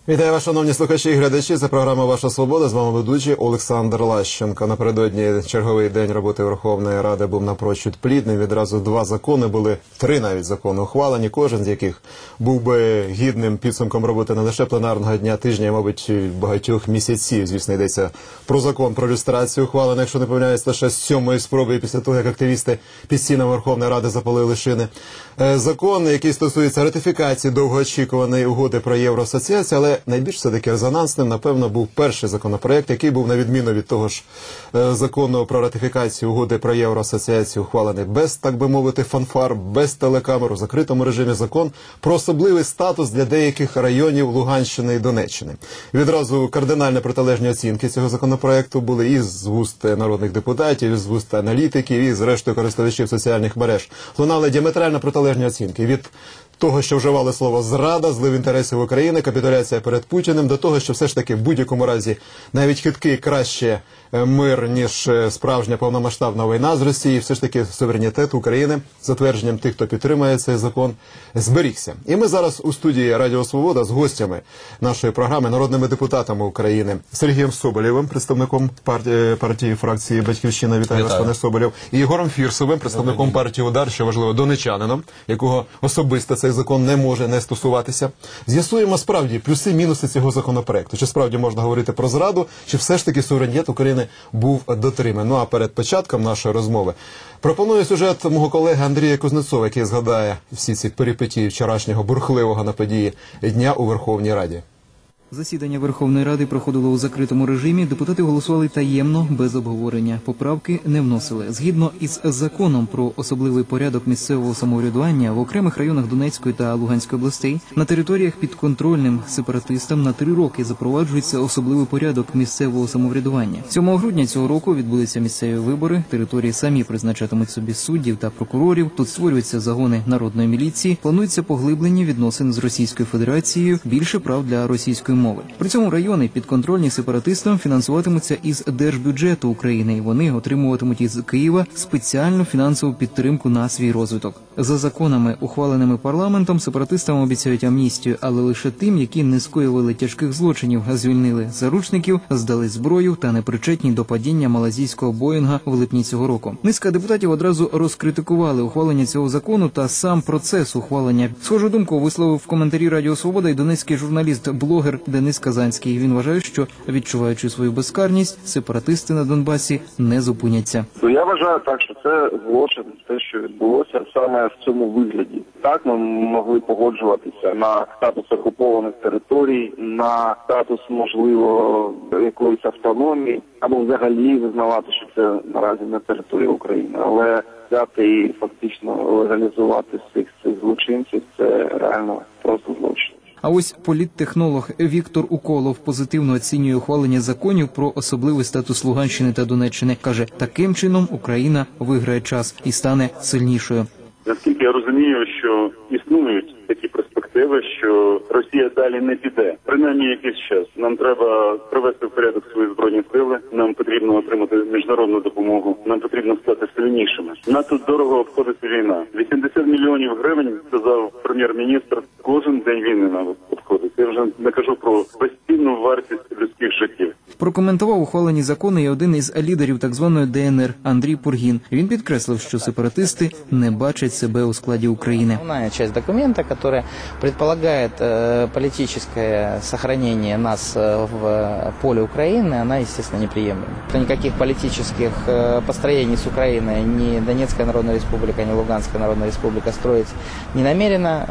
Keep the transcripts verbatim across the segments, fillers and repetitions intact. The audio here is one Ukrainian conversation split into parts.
Вітаю вас, шановні слухачі і глядачі. Це програма «Ваша свобода». З вами ведучий Олександр Лащенко. Напередодні черговий день роботи Верховної Ради був напрочуд плідний. Відразу два закони були, три навіть закони ухвалені, кожен з яких був би гідним підсумком роботи не лише пленарного дня, тижня, а, мабуть, багатьох місяців. Звісно, йдеться про закон про люстрацію, ухвалений, якщо не помиляюсь, лише з сьомої спроби після того, як активісти під стінами Верховної Ради запалили шини. Закон, який стосується ратифікації довгоочікуваної угоди про євроасоціацію, але найбільш все-таки резонансним, напевно, був перший законопроект, який був, на відміну від того ж закону про ратифікацію угоди про євроасоціацію, ухвалений без, так би мовити, фанфар, без телекамер, у закритому режимі, закон про особливий статус для деяких районів Луганщини і Донеччини. Відразу кардинально протилежні оцінки цього законопроекту були і з вуст народних депутатів, і з вуст аналітиків, і зрештою користувачів соціальних мереж. Лунали діаметрально протилежні оцінки від того, що вживали слово «зрада», «злив інтересів України», «капітуляція перед Путіним», до того, що все ж таки в будь-якому разі навіть хиткий краще мир, ніж справжня повномасштабна війна з Росією, все ж таки суверенітет України, затвердженням тих, хто підтримує цей закон, зберігся. І ми зараз у студії Радіо Свобода з гостями нашої програми, народними депутатами України, Сергієм Соболєвим, представником партії, партії фракції «Батьківщина», вітаю вас, пане Соболєв, і Єгором Фірсовим, представником партії «Удар», що важливо, донеччанином, якого особисто цей закон не може не стосуватися. З'ясуємо справді плюси-мінуси цього законопроекту. Чи справді можна говорити про зраду, чи все ж таки суверенітет України був дотриманий. Ну а перед початком нашої розмови пропоную сюжет мого колеги Андрія Кузнецова, який згадає всі ці перипетії вчорашнього бурхливого на події дня у Верховній Раді. Засідання Верховної Ради проходило у закритому режимі. Депутати голосували таємно, без обговорення. Поправки не вносили. Згідно із законом про особливий порядок місцевого самоврядування в окремих районах Донецької та Луганської областей на територіях підконтрольним сепаратистам на три роки запроваджується особливий порядок місцевого самоврядування. сьомого грудня цього року відбудуться місцеві вибори. Території самі призначатимуть собі суддів та прокурорів. Тут створюються загони народної міліції. Планується поглиблення відносин з Російською Федерацією, більше прав для російської мови. При цьому райони, підконтрольні сепаратистам, фінансуватимуться із держбюджету України, і вони отримуватимуть із Києва спеціальну фінансову підтримку на свій розвиток. За законами, ухваленими парламентом, сепаратистам обіцяють амністію, але лише тим, які не скоювали тяжких злочинів, звільнили заручників, здали зброю та непричетні до падіння малазійського Боїнга в липні цього року. Низка депутатів одразу розкритикували ухвалення цього закону та сам процес ухвалення. Схожу думку висловив в коментарі Радіо Свобода і донецький журналіст-блогер Денис Казанський. Він вважає, що, відчуваючи свою безкарність, сепаратисти на Донбасі не зупиняться. Я вважаю так, що це злочин, те, що відбулося саме в цьому вигляді. Так, ми могли погоджуватися на статус окупованих територій, на статус, можливо, якоїсь автономії, або взагалі визнавати, що це наразі не територія України. Але взяти і фактично легалізувати всіх цих злочинців – це реально просто злочин. А ось політтехнолог Віктор Уколов позитивно оцінює ухвалення законів про особливий статус Луганщини та Донеччини. Каже, таким чином Україна виграє час і стане сильнішою. Наскільки я розумію, що існують такі перспективи, що Росія далі не піде. Принаймні якийсь час. Нам треба привести в порядок свої збройні сили, нам потрібно отримати міжнародну допомогу, нам потрібно стати сильнішими. Надто дорого обходиться війна. вісімдесят мільйонів гривень, сказав прем'єр-міністр, кожен день війни нам обходить. Я вже не кажу про постійну вартість людських життів. Прокоментував ухвалені закони і один із лідерів так званої Де Ен Ер Андрій Пургін. Він підкреслив, що сепаратисти не бачать себе у складі України. Основная часть документа, которая предполагает э, политическое сохранение нас э, в поле Украины, она, естественно, неприемлема. Никаких политических э, построений с Украиной ни Донецкая Народная Республика, ни Луганская Народная Республика строить не намерена.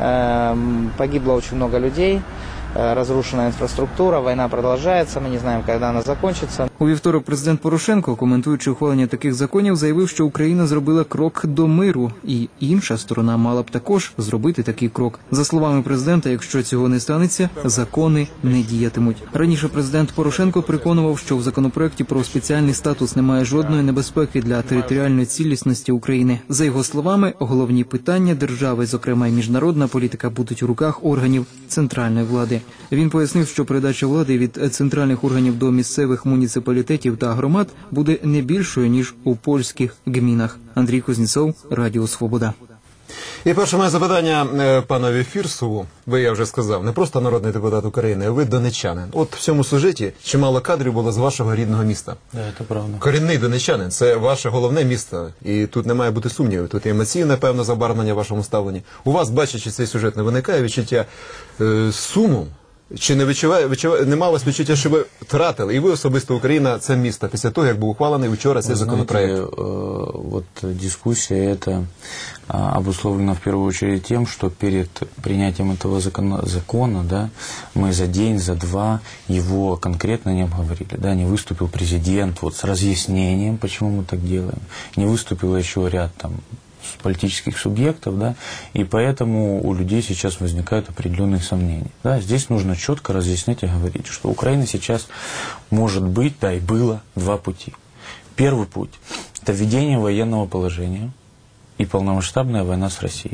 Э, погибло очень много людей. Разрушена інфраструктура, війна продовжується, ми не знаємо, коли вона закінчиться. У вівторок президент Порошенко, коментуючи ухвалення таких законів, заявив, що Україна зробила крок до миру, і інша сторона мала б також зробити такий крок. За словами президента, якщо цього не станеться, закони не діятимуть. Раніше президент Порошенко переконував, що в законопроекті про спеціальний статус немає жодної небезпеки для територіальної цілісності України. За його словами, головні питання держави, зокрема й міжнародна політика, будуть у руках органів центральної влади. Він пояснив, що передача влади від центральних органів до місцевих муніципалітетів та громад буде не більшою, ніж у польських гмінах. Андрій Кузнєцов, Радіо Свобода. І перше моє запитання е, панові Фірсову. Ви, я вже сказав, не просто народний депутат України, а ви донеччанин. От в цьому сюжеті чимало кадрів було з вашого рідного міста. Да, это правда. Корінний донеччанин – це ваше головне місто. І тут не має бути сумнівів. Тут і емоційне, певне, забарвлення в вашому ставленні. У вас, бачачи цей сюжет, не виникає відчуття е, суму? Чи не відчуває, відчуває, нема у вас відчуття, що ви втратили, і ви особисто Україна, це місто, після того, як був ухвалений вчора цей Вы законопроект? знаете, э, вот дискуссия эта а, обусловлена в первую очередь тем, что перед принятием этого закона, закона да, мы за день, за два его конкретно не обговорили. Да, не выступил президент вот, с разъяснением, почему мы так делаем, не выступил еще ряд там политических субъектов, да, и поэтому у людей сейчас возникают определенные сомнения. Да, здесь нужно четко разъяснять и говорить, что Украина сейчас может быть, да, и было два пути. Первый путь – это введение военного положения и полномасштабная война с Россией.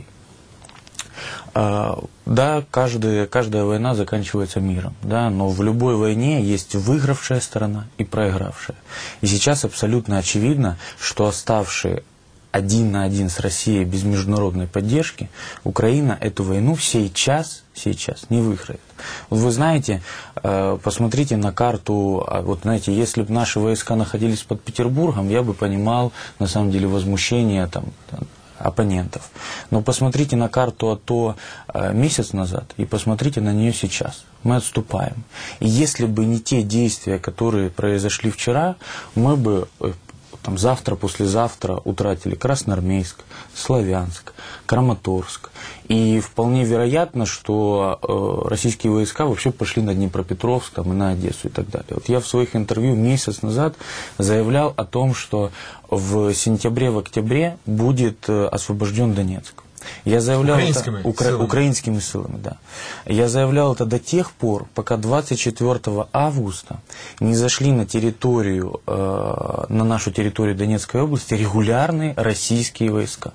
А, да, каждая, каждая война заканчивается миром, да, но в любой войне есть выигравшая сторона и проигравшая. И сейчас абсолютно очевидно, что оставшие один на один с Россией без международной поддержки, Украина эту войну сейчас, сейчас не выиграет. Вот вы знаете, посмотрите на карту, вот знаете, если бы наши войска находились под Петербургом, я бы понимал, на самом деле, возмущение там, оппонентов. Но посмотрите на карту АТО месяц назад и посмотрите на нее сейчас. Мы отступаем. И если бы не те действия, которые произошли вчера, мы бы там, завтра, послезавтра утратили Красноармейск, Славянск, Краматорск. И вполне вероятно, что э, российские войска вообще пошли на Днепропетровск там, и на Одессу и так далее. Вот я в своих интервью месяц назад заявлял о том, что в сентябре, в октябре будет э, освобожден Донецк. Я заявлял украинскими, это, укра, силами. украинскими силами, да. Я заявлял это до тех пор, пока двадцать четвёртого августа не зашли на территорию, э, на нашу территорию Донецкой области регулярные российские войска.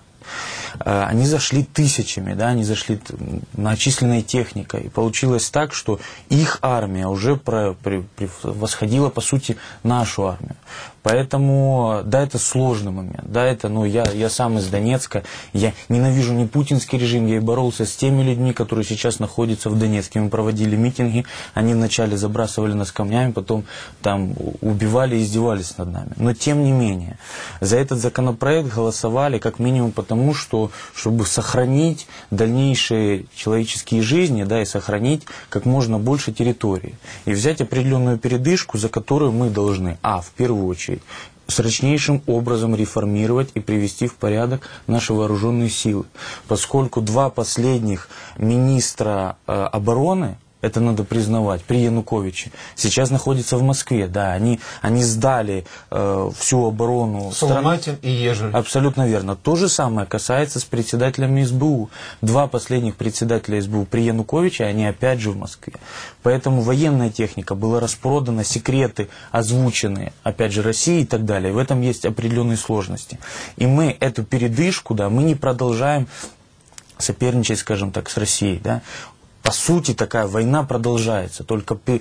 Э, они зашли тысячами, да, они зашли многочисленной техникой. И получилось так, что их армия уже про, при, превосходила, по сути, нашу армию. Поэтому, да, это сложный момент, да, это, ну, я, я сам из Донецка, я ненавижу не путинский режим, я и боролся с теми людьми, которые сейчас находятся в Донецке, мы проводили митинги, они вначале забрасывали нас камнями, потом там убивали и издевались над нами, но тем не менее, за этот законопроект голосовали как минимум потому, что, чтобы сохранить дальнейшие человеческие жизни, да, и сохранить как можно больше территории, и взять определенную передышку, за которую мы должны, а, в первую очередь, срочнейшим образом реформировать и привести в порядок наши вооруженные силы. Поскольку два последних министра э, обороны, это надо признавать, при Януковиче, сейчас находятся в Москве. Да, они, они сдали э, всю оборону Соломатин и Ежель. Абсолютно верно. То же самое касается с председателями СБУ. Два последних председателя СБУ при Януковиче, они опять же в Москве. Поэтому военная техника была распродана, секреты озвучены, опять же, России и так далее. В этом есть определенные сложности. И мы эту передышку, да, мы не продолжаем соперничать, скажем так, с Россией, да. По сути, такая война продолжается, только в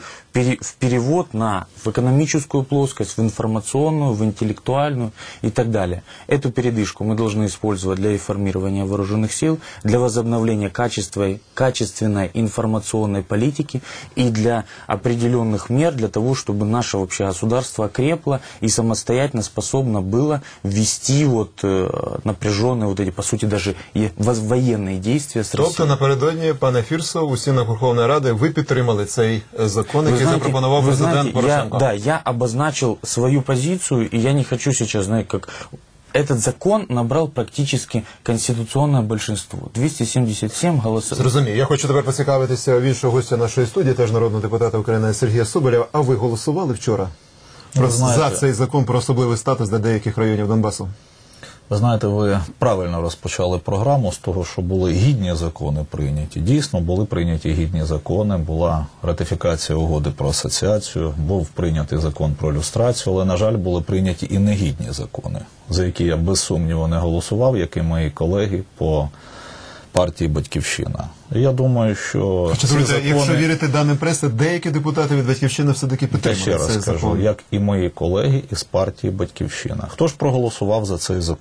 перевод на, в экономическую плоскость, в информационную, в интеллектуальную и так далее. Эту передышку мы должны использовать для реформирования вооруженных сил, для возобновления качества, качественной информационной политики и для определенных мер для того, чтобы наше вообще государство окрепло и самостоятельно способно было вести вот, э, напряженные, вот эти, по сути, даже и военные действия с Россией. Тобто напередодні, пане Фірсов, у стінах Верховної Ради ви підтримали цей закон, який знаете, запропонував президент знаете, Порошенко. Я, да, я обозначил свою позицию, и я не хочу сейчас, знаете, как... Этот закон набрал практически конституционное большинство. двести семьдесят семь голосов. Зрозумів. Я хочу тепер поцікавитися в іншого гостя нашої студії, теж народного депутата України Сергія Соболєва. А ви голосували вчора Ви знаєте, за цей закон про особливий статус для деяких районів Донбасу? Ви знаєте, ви правильно розпочали програму з того, що були гідні закони прийняті. Дійсно, були прийняті гідні закони, була ратифікація угоди про асоціацію, був прийнятий закон про люстрацію, але, на жаль, були прийняті і негідні закони, за які я без сумніву не голосував, як і мої колеги по партії «Батьківщина». І я думаю, що ці Читайте, закони... якщо вірити даним преси, деякі депутати від «Батьківщини» все-таки Я підтримали ще раз цей скажу, закон. як і мої колеги із партії «Батьківщина». Хто ж проголосував за цей закон?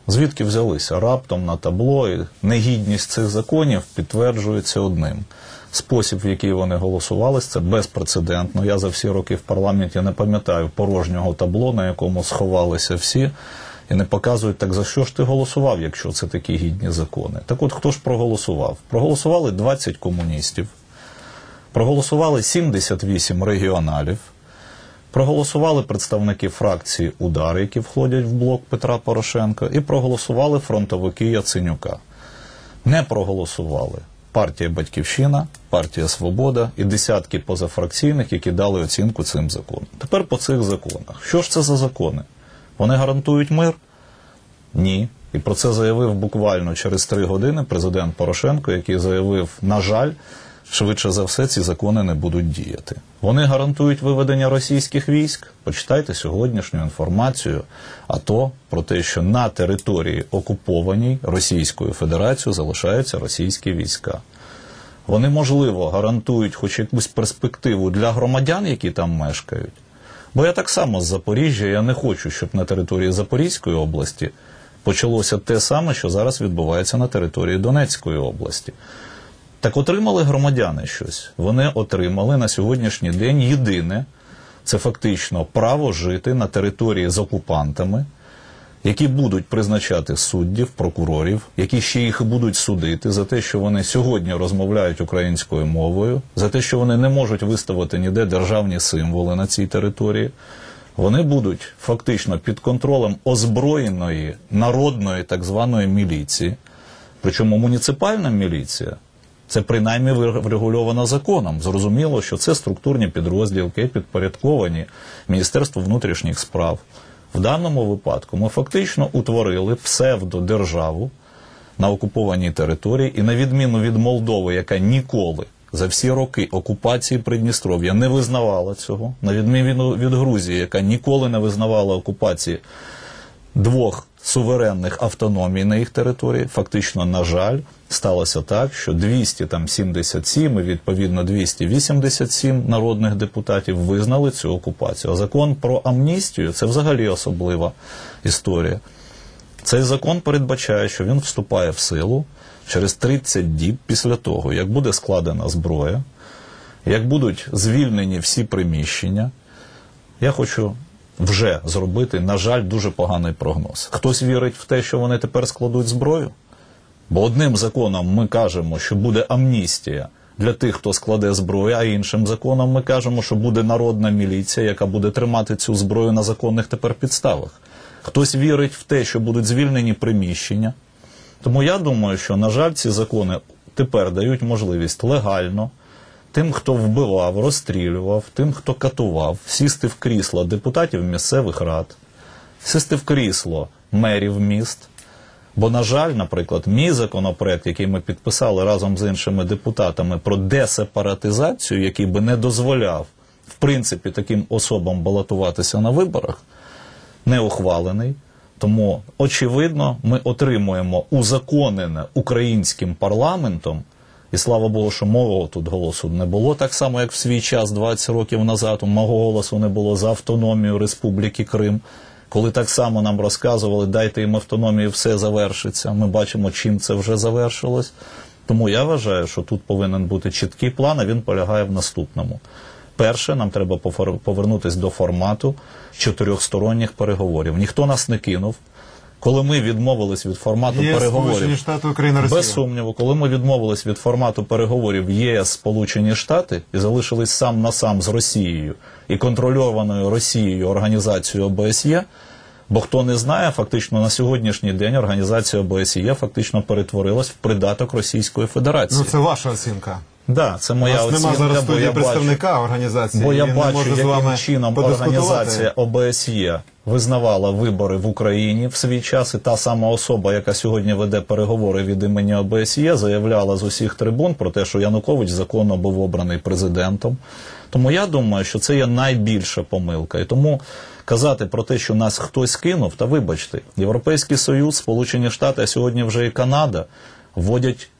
Звідки взялися раптом на табло, і негідність цих законів підтверджується одним. Спосіб, в який вони голосували, це безпрецедентно. Я за всі роки в парламенті не пам'ятаю порожнього табло, на якому сховалися всі, і не показують, так за що ж ти голосував, якщо це такі гідні закони. Так от, хто ж проголосував? Проголосували двадцять комуністів, проголосували сімдесят вісім регіоналів, проголосували представники фракції «Удар», які входять в блок Петра Порошенка, і проголосували фронтовики Яценюка. Не проголосували партія «Батьківщина», партія «Свобода» і десятки позафракційних, які дали оцінку цим законам. Тепер по цих законах. Що ж це за закони? Вони гарантують мир? Ні. І про це заявив буквально через три години президент Порошенко, який заявив, на жаль, швидше за все ці закони не будуть діяти. Вони гарантують виведення російських військ? Почитайте сьогоднішню інформацію АТО про те, що на території окупованій Російською Федерацією залишаються російські війська. Вони, можливо, гарантують хоч якусь перспективу для громадян, які там мешкають. Бо я так само з Запоріжжя, я не хочу, щоб на території Запорізької області почалося те саме, що зараз відбувається на території Донецької області. Так отримали громадяни щось. Вони отримали на сьогоднішній день єдине, це фактично право жити на території з окупантами, які будуть призначати суддів, прокурорів, які ще їх будуть судити за те, що вони сьогодні розмовляють українською мовою, за те, що вони не можуть виставити ніде державні символи на цій території. Вони будуть фактично під контролем озброєної, народної так званої міліції. Причому муніципальна міліція – це принаймні врегульовано законом. Зрозуміло, що це структурні підрозділки, підпорядковані Міністерству внутрішніх справ. В даному випадку ми фактично утворили псевдодержаву на окупованій території, і на відміну від Молдови, яка ніколи за всі роки окупації Придністров'я не визнавала цього, на відміну від Грузії, яка ніколи не визнавала окупації двох суверенних автономій на їх території, фактично, на жаль, сталося так, що двісті сімдесят сім і, відповідно, двісті вісімдесят сім народних депутатів визнали цю окупацію. А закон про амністію – це взагалі особлива історія. Цей закон передбачає, що він вступає в силу через тридцять діб після того, як буде складена зброя, як будуть звільнені всі приміщення. Я хочу вже зробити, на жаль, дуже поганий прогноз. Хтось вірить в те, що вони тепер складуть зброю? Бо одним законом ми кажемо, що буде амністія для тих, хто складе зброю, а іншим законом ми кажемо, що буде народна міліція, яка буде тримати цю зброю на законних тепер підставах. Хтось вірить в те, що будуть звільнені приміщення. Тому я думаю, що, на жаль, ці закони тепер дають можливість легально тим, хто вбивав, розстрілював, тим, хто катував, сісти в крісло депутатів місцевих рад, сісти в крісло мерів міст. Бо, на жаль, наприклад, мій законопроект, який ми підписали разом з іншими депутатами про десепаратизацію, який би не дозволяв, в принципі, таким особам балотуватися на виборах, не ухвалений. Тому, очевидно, ми отримуємо узаконене українським парламентом, і слава Богу, що мого тут голосу не було, так само, як в свій час, двадцять років назад, мого голосу не було за автономію Республіки Крим, коли так само нам розказували, дайте їм автономію, все завершиться. Ми бачимо, чим це вже завершилось. Тому я вважаю, що тут повинен бути чіткий план, а він полягає в наступному. Перше, нам треба повернутися до формату чотирьохсторонніх переговорів. Ніхто нас не кинув. Коли ми відмовились від формату ЄС, переговорів, Сполучені Штати, Україна, Росія. Без сумніву, коли ми відмовились від формату переговорів ЄС, Сполучені Штати і залишились сам на сам з Росією і контрольованою Росією організацією ОБСЄ, бо хто не знає, фактично на сьогоднішній день організація ОБСЄ фактично перетворилась в придаток Російської Федерації. Ну, це ваша оцінка. Да, це моя У нас оцінка, нема зараз бо я студії бачу, представника організації. бо я він не бачу, може з яким вами чином подискутувати. організація ОБСЄ визнавала вибори в Україні в свій час, і та сама особа, яка сьогодні веде переговори від імені ОБСЄ, заявляла з усіх трибун про те, що Янукович законно був обраний президентом. Тому я думаю, що це є найбільша помилка. І тому казати про те, що нас хтось кинув, та вибачте, Європейський Союз, Сполучені Штати, а сьогодні вже і Канада, вводять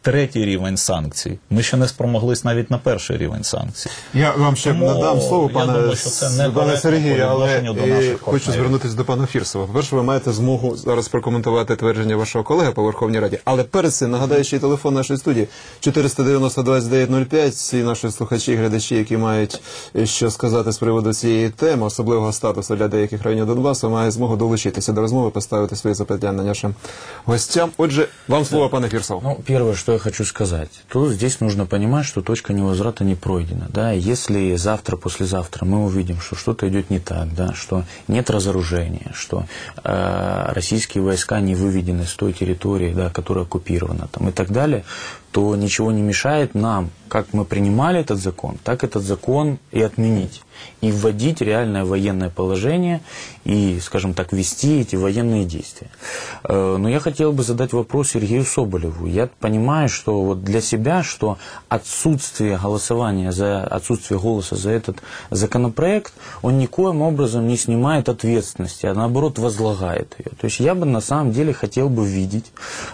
третій рівень санкцій. Ми ще не спромоглись навіть на перший рівень санкцій. Я вам ще Тому надам слово, я пане, думаю, що це не пане Сергію, по але відношенню до і наших хочу партнерів. звернутися до пана Фірсова. По-перше, ви маєте змогу зараз прокоментувати твердження вашого колеги по Верховній Раді. Але перед цим нагадаю, що і телефон нашої студії чотириста дев'яносто двадцять дев'ять нуль п'ять. Всі наші слухачі і глядачі, які мають що сказати з приводу цієї теми, особливого статусу для деяких районів Донбасу, мають змогу долучитися до розмови, поставити свої запитання нашим гостям. Отже, вам слово, пане Фірсов. Ну, первое, что я хочу сказать, то здесь нужно понимать, что точка невозврата не пройдена. Да? Если завтра, послезавтра мы увидим, что что-то идет не так, да? Что нет разоружения, что э, российские войска не выведены с той территории, да, которая оккупирована, там, и так далее, то ничего не мешает нам, как мы принимали этот закон, так этот закон и отменить. И вводить реальное военное положение и, скажем так, вести эти военные действия. Но я хотел бы задать вопрос Сергею Соболеву. Я понимаю, что вот для себя, что отсутствие голосования, за, отсутствие голоса за этот законопроект, он никоим образом не снимает ответственности, а наоборот возлагает ее. То есть я бы на самом деле хотел бы видеть,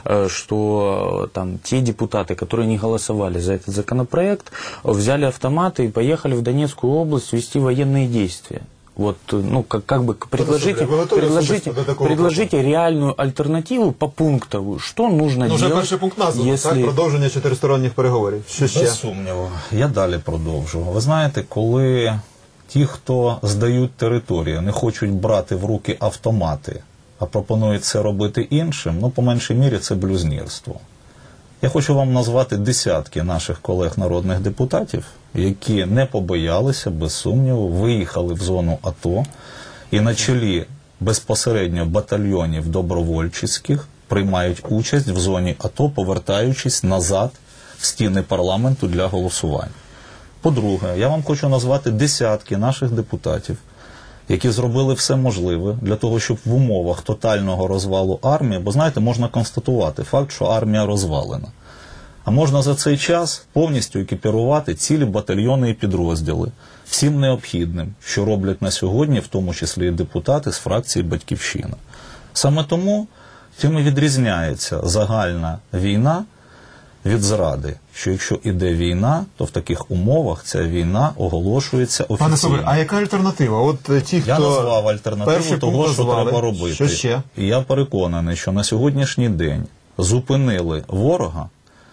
что там те депутаты, которые не голосовали за этот законопроект, взяли автоматы и поехали в Донецкую область вести военные действия. Вот, ну, как, как бы предложите, предложите, предложите реальную альтернативу по пунктову, что нужно Ну, вже делать, перший пункт названо, если... так? Продовження чотиристоронніх переговорів. Що ще? Без сумніву. Я далі продовжу. Ви знаєте, коли ті, хто здають територію, не хочуть брати в руки автомати, а пропонують це робити іншим, ну, по меншій мірі, це блюзнірство. Я хочу вам назвати десятки наших колег-народних депутатів, які не побоялися, без сумніву, виїхали в зону АТО і на чолі безпосередньо батальйонів добровольчих приймають участь в зоні АТО, повертаючись назад в стіни парламенту для голосування. По-друге, я вам хочу назвати десятки наших депутатів, які зробили все можливе для того, щоб в умовах тотального розвалу армії, бо, знаєте, можна констатувати факт, що армія розвалена. А можна за цей час повністю екіпірувати цілі батальйони і підрозділи всім необхідним, що роблять на сьогодні, в тому числі і депутати з фракції «Батьківщина». Саме тому цим і відрізняється загальна війна від зради, що якщо іде війна, то в таких умовах ця війна оголошується офіційно. Пане Соболєв, а яка альтернатива? От е, ті, хто Я назвав альтернативу перший того, пункт що назвали. треба робити. Що ще? І я переконаний, що на сьогоднішній день зупинили ворога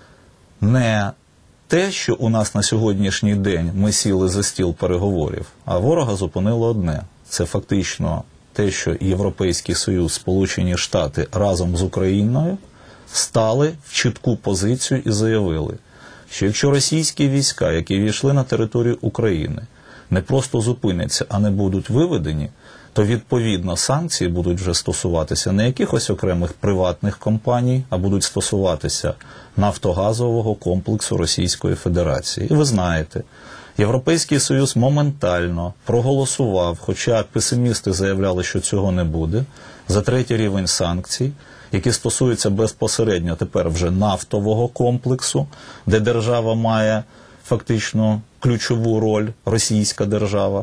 не те, що у нас на сьогоднішній день ми сіли за стіл переговорів, а ворога зупинило одне. Це фактично те, що Європейський Союз, Сполучені Штати разом з Україною стали в чітку позицію і заявили, що якщо російські війська, які війшли на територію України, не просто зупиняться, а не будуть виведені, то відповідно санкції будуть вже стосуватися не якихось окремих приватних компаній, а будуть стосуватися нафтогазового комплексу Російської Федерації. І ви знаєте, Європейський Союз моментально проголосував, хоча песимісти заявляли, що цього не буде, за третій рівень санкцій, які стосуються безпосередньо тепер вже нафтового комплексу, де держава має фактично ключову роль, російська держава.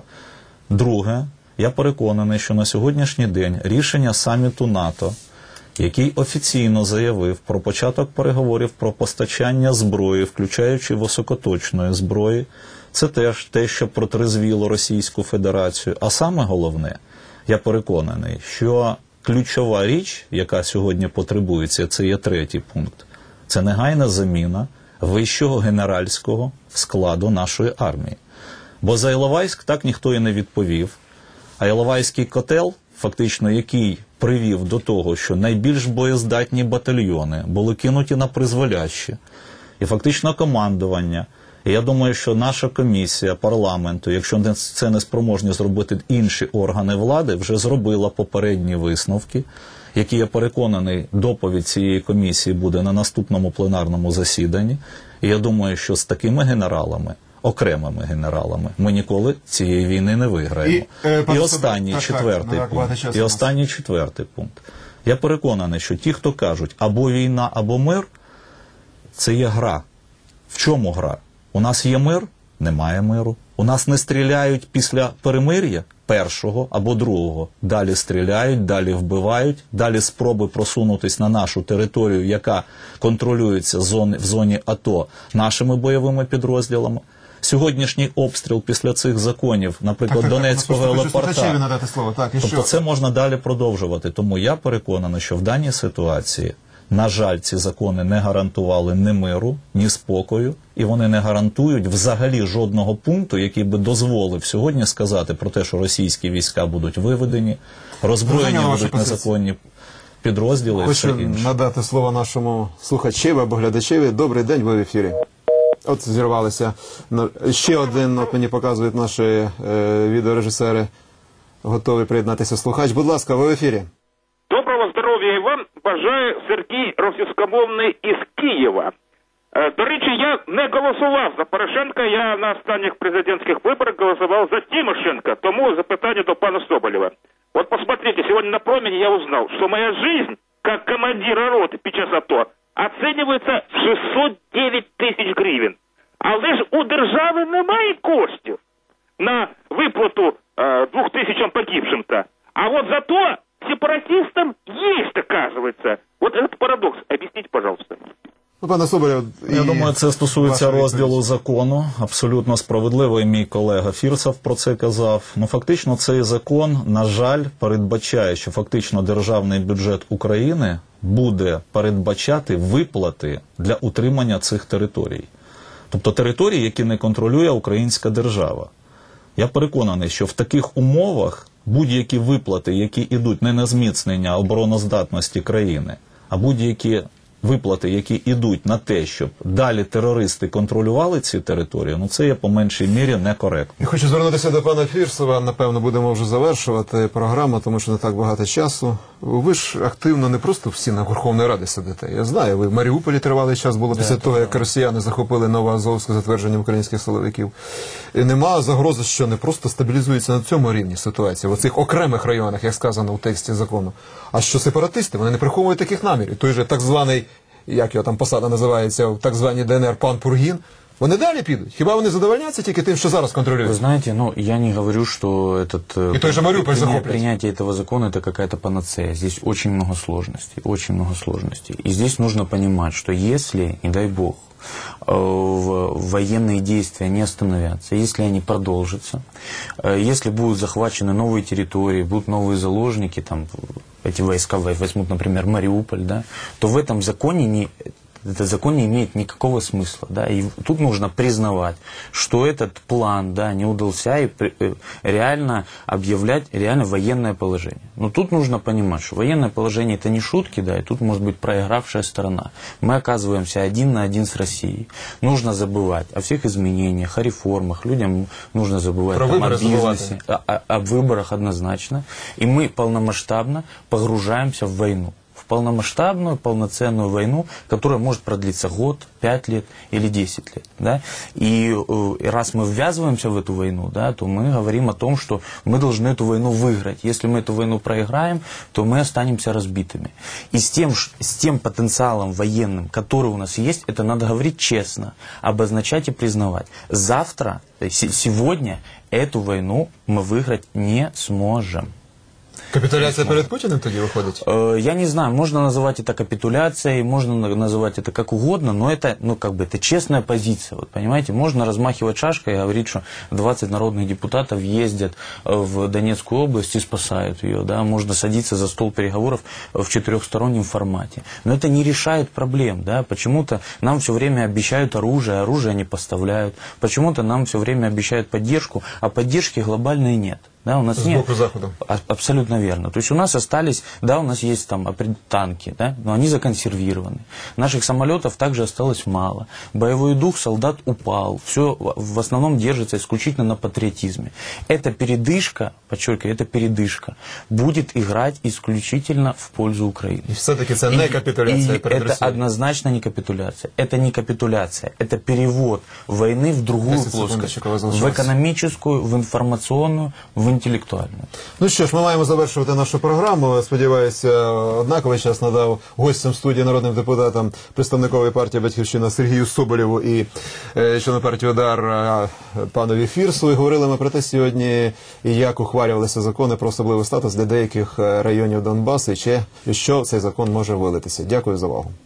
Друге, я переконаний, що на сьогоднішній день рішення саміту НАТО, який офіційно заявив про початок переговорів про постачання зброї, включаючи високоточної зброї, це теж те, що протрезвіло Російську Федерацію. А саме головне, я переконаний, що ключова річ, яка сьогодні потребується, це є третій пункт, це негайна заміна вищого генеральського складу нашої армії. Бо за Іловайськ так ніхто і не відповів. А Іловайський котел, фактично який привів до того, що найбільш боєздатні батальйони були кинуті на призволяще, і фактично командування. І я думаю, що наша комісія парламенту, якщо це не спроможні зробити інші органи влади, вже зробила попередні висновки, які, я переконаний, доповідь цієї комісії буде на наступному пленарному засіданні. І я думаю, що з такими генералами, окремими генералами, ми ніколи цієї війни не виграємо. І, е, і останній так, четвертий так, пункт. І останній четвертий пункт. Я переконаний, що ті, хто кажуть або війна, або мир, це є гра. В чому гра? У нас є мир? Немає миру. У нас не стріляють після перемир'я першого або другого. Далі стріляють, далі вбивають, далі спроби просунутись на нашу територію, яка контролюється зони, в зоні АТО нашими бойовими підрозділами. Сьогоднішній обстріл після цих законів, наприклад, Так, так, так, Донецького просто хочу аеропорта. слухачеві надати слово. Так, і Тобто що? це можна далі продовжувати. Тому я переконаний, що в даній ситуації, на жаль, ці закони не гарантували ні миру, ні спокою, і вони не гарантують взагалі жодного пункту, який би дозволив сьогодні сказати про те, що російські війська будуть виведені, роззброєні Зрозуміло вашу будуть позицію. незаконні підрозділи і все Хочу інше. надати слово нашому слухачеві або глядачеві. Добрий день, ви в ефірі. От зірвалися. На- Ще один, от мені показують наші е, відеорежисери, готовий приєднатися слухач. Будь ласка, ви в ефірі. Доброго здоров'я і вам бажаю Сергій російськомовний із Києва. Е, До речі, я не голосував за Порошенка, я на останніх президентських виборах голосував за Тимошенко, тому запитання до пана Соболєва. Вот посмотрите, сегодня на промені я узнал, что моя жизнь как командира роты під час АТО оцінюється в шістсот дев'ять тисяч гривень. Але ж у держави немає коштів на виплату е, двох тисячам погибшим-то. А вот зато сепаратистам есть, оказывается. Вот этот парадокс. Объясните, пожалуйста. Ну, пане Соболєв, Я і думаю, це стосується ваша розділу відповідь. закону. Абсолютно справедливо, і мій колега Фірсов про це казав. Ну, фактично, цей закон, на жаль, передбачає, що фактично державний бюджет України буде передбачати виплати для утримання цих територій. Тобто території, які не контролює українська держава. Я переконаний, що в таких умовах будь-які виплати, які йдуть не на зміцнення обороноздатності країни, а будь-які виплати, які йдуть на те, щоб далі терористи контролювали ці території, ну це є по меншій мірі некоректно. Я хочу звернутися до пана Фірсова. Напевно, будемо вже завершувати програму, тому що не так багато часу. Ви ж активно не просто в стінах Верховної Ради сидите. Я знаю, ви в Маріуполі тривалий час було після того, як росіяни захопили Новоазовськ, затвердженням українських силовиків. І нема загрози, що не просто стабілізується на цьому рівні ситуація, в цих окремих районах, як сказано у тексті закону, а що сепаратисти, вони не приховують таких намірів. Той же так званий, як його там посада називається, в так званій ДНР, пан Пургін, вони далі підуть. Хіба вони задовольняться тільки тим, що зараз контролюють? Вы знаете, ну, я не говорю, что этот, э, И той же Мариуполь приня- захоплять. принятие этого закона – это какая-то панацея. Здесь очень много сложностей, очень много сложностей. И здесь нужно понимать, что если, не дай бог, э, в- военные действия не остановятся, если они продолжатся, э, если будут захвачены новые территории, будут новые заложники, там, эти войска возьмут, например, Мариуполь, да, то в этом законе не... Этот закон не имеет никакого смысла, да, и тут нужно признавать, что этот план, да, не удался, и при- э, реально объявлять реально военное положение. Но тут нужно понимать, что военное положение это не шутки, да, и тут может быть проигравшая сторона. Мы оказываемся один на один с Россией. Нужно забывать о всех изменениях, о реформах, людям нужно забывать Про там, о выборы забывать. бизнесе, о, о- о выборах однозначно, и мы полномасштабно погружаемся в войну. В полномасштабную, полноценную войну, которая может продлиться год, пять лет или десять лет. Да? И, э, и раз мы ввязываемся в эту войну, да, то мы говорим о том, что мы должны эту войну выиграть. Если мы эту войну проиграем, то мы останемся разбитыми. И с тем, ш- с тем потенциалом военным, который у нас есть, это надо говорить честно, обозначать и признавать. Завтра, то есть се- сегодня эту войну мы выиграть не сможем. Капітуляція перед Путіним тоді виходить? Э, Я не знаю, можно называть это капитуляцией, можно на- называть это как угодно, но это, ну, как бы, это честная позиция, вот, понимаете? Можно размахивать шашкой и говорить, что двадцать народных депутатов ездят э, в Донецкую область и спасают ее, да, можно садиться за стол переговоров в четырехстороннем формате. Но это не решает проблем, да, почему-то нам все время обещают оружие, оружие не поставляют, почему-то нам все время обещают поддержку, а поддержки глобальной нет. Да, у нас С нет. боку Захода. А- Абсолютно верно. То есть у нас остались, да, у нас есть там опред- танки, да, но они законсервированы. Наших самолетов также осталось мало. Боевой дух солдат упал. Все в в основном держится исключительно на патриотизме. Эта передышка, подчеркиваю, эта передышка будет играть исключительно в пользу Украины. І все-таки це не И- капітуляція и перед это Росією. однозначно не капитуляция. Это не капитуляция. Это перевод войны в другую десять секунд, плоскость. еще кого В залишилось. экономическую, в информационную, в интеллектуально. Ну що ж, ми маємо завершувати нашу програму. Сподіваюся, однаковий час надав гостям студії, народним депутатам, представникової партії «Батьківщина» Сергію Соболєву і е, члену партії «Удар» е, панові Фірсу. І говорили ми про те сьогодні, як ухвалювалися закони про особливий статус для деяких районів Донбасу і чи і що цей закон може вилитися. Дякую за увагу.